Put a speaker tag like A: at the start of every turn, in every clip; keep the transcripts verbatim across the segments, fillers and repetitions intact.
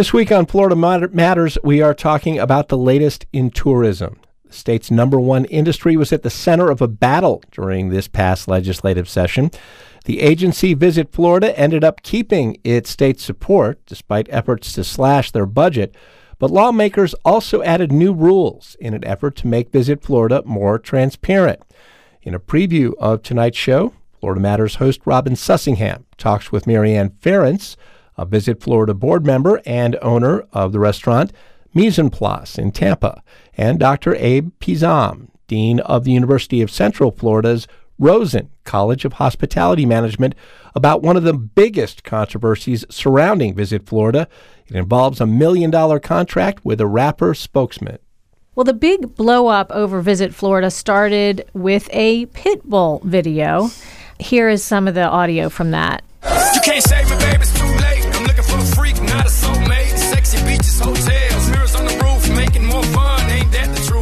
A: This week on Florida Matters, we are talking about the latest in tourism. The state's number one industry was at the center of a battle during this past legislative session. The agency, Visit Florida, ended up keeping its state support despite efforts to slash their budget. But lawmakers also added new rules in an effort to make Visit Florida more transparent. In a preview of tonight's show, Florida Matters host Robin Sussingham talks with Marianne Ferentz, a Visit Florida board member and owner of the restaurant Mise en Place in Tampa, and Doctor Abe Pizam, Dean of the University of Central Florida's Rosen College of Hospitality Management, about one of the biggest controversies surrounding Visit Florida. It involves a million-dollar contract with a rapper spokesman.
B: Well, the big blow-up over Visit Florida started with a Pitbull video. Here is some of the audio from that.
C: You can't save me, baby, it's too late. I'm looking for a freak, not a soulmate. Sexy beaches, hotels, mirrors on the roof, making more fun. Ain't that the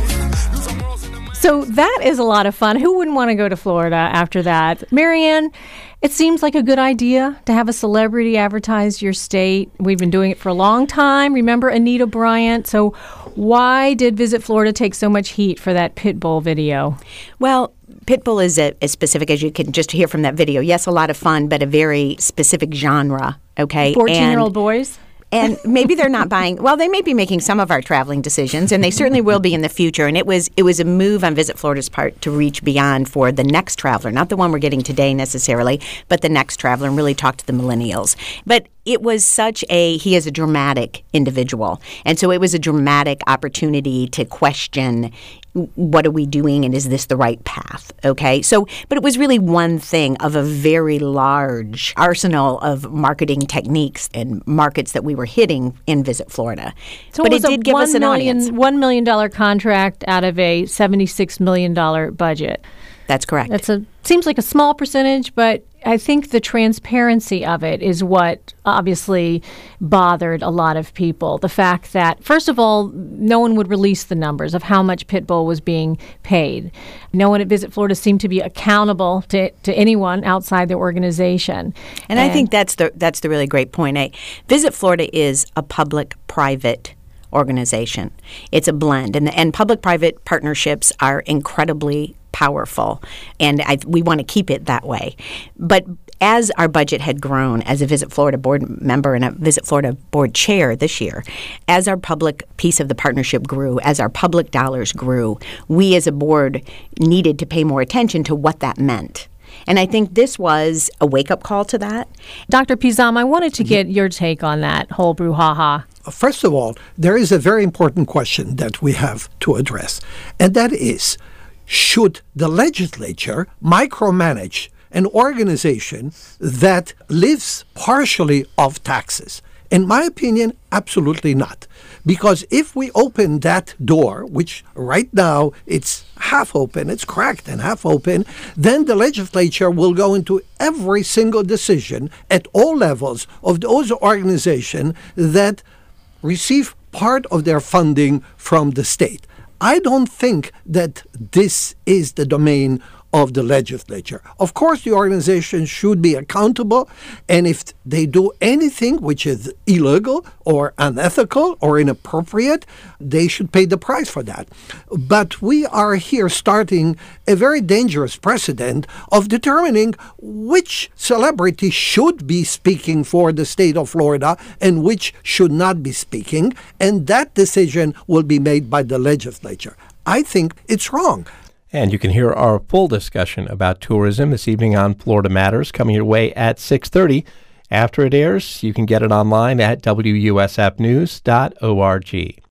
C: truth?
B: So that is a lot of fun. Who wouldn't want to go to Florida after that? Marianne, it seems like a good idea to have a celebrity advertise your state. We've been doing it for a long time. Remember Anita Bryant? So why did Visit Florida take so much heat for that Pitbull video?
D: Well, Pitbull is a, as specific as you can just hear from that video. Yes, a lot of fun, but a very specific genre, okay?
B: fourteen-year-old boys?
D: And maybe they're not buying, well, they may be making some of our traveling decisions, and they certainly will be in the future. And it was it was a move on Visit Florida's part to reach beyond for the next traveler, not the one we're getting today necessarily, but the next traveler, and really talk to the millennials. But it was such a, he is a dramatic individual. And so it was a dramatic opportunity to question, what are we doing and is this the right path? Okay. So, but it was really one thing of a very large arsenal of marketing techniques and markets that we were hitting in Visit Florida.
B: So
D: but
B: it,
D: it did give us an
B: million,
D: audience.
B: one million dollars contract out of a seventy-six million dollars budget.
D: That's correct.
B: That's a seems like a small percentage, but I think the transparency of it is what obviously bothered a lot of people. The fact that, first of all, no one would release the numbers of how much Pitbull was being paid. No one at Visit Florida seemed to be accountable to, to anyone outside the organization.
D: And, and I think that's the that's the really great point. I, Visit Florida is a public-private organization. It's a blend, and and public-private partnerships are incredibly powerful, and I, we want to keep it that way. But as our budget had grown, as a Visit Florida board member and a Visit Florida board chair this year, as our public piece of the partnership grew, as our public dollars grew, we as a board needed to pay more attention to what that meant. And I think this was a wake-up call to that.
B: Doctor Pizam, I wanted to get your take on that whole brouhaha.
E: First of all, there is a very important question that we have to address, and that is, should the legislature micromanage an organization that lives partially off taxes? In my opinion, absolutely not. Because if we open that door, which right now it's half open, it's cracked and half open, then the legislature will go into every single decision at all levels of those organizations that receive part of their funding from the state. I don't think that this is the domain of the legislature. Of course, the organization should be accountable, and if they do anything which is illegal or unethical or inappropriate, they should pay the price for that. But we are here starting a very dangerous precedent of determining which celebrity should be speaking for the state of Florida and which should not be speaking, and that decision will be made by the legislature. I think it's wrong.
A: And you can hear our full discussion about tourism this evening on Florida Matters, coming your way at six thirty. After it airs, you can get it online at W U S F news dot org.